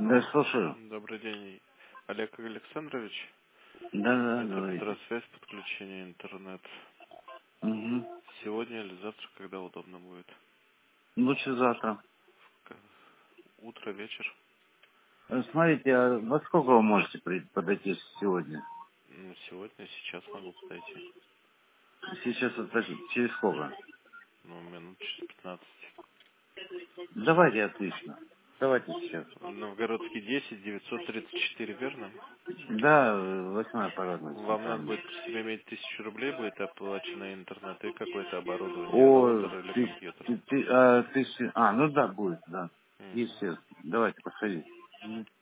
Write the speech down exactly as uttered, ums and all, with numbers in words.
Да, слушаю. Добрый день, Олег Александрович. Да, да, Это говорите. Петросвязь, подключение интернет. Угу. Сегодня или завтра, когда удобно будет? Лучше завтра. К- Утро, вечер? Э, Смотрите, а во сколько вы можете при- подойти сегодня? Ну, сегодня, сейчас могу подойти. Сейчас вот так, через сколько? Ну, минут через пятнадцать. Давайте, отлично. Давайте сейчас. Новгородский десять, девятьсот тридцать четыре, верно? Да, э, восьмая парадная Вам надо центральная. будет при себе иметь тысячу рублей, будет оплачено интернет и какое-то оборудование, О, роутер или ты, компьютер. ты, ты, а, ты, си- а, ну да, будет, да. Мгм. Естественно. Давайте, подходи. Мгм.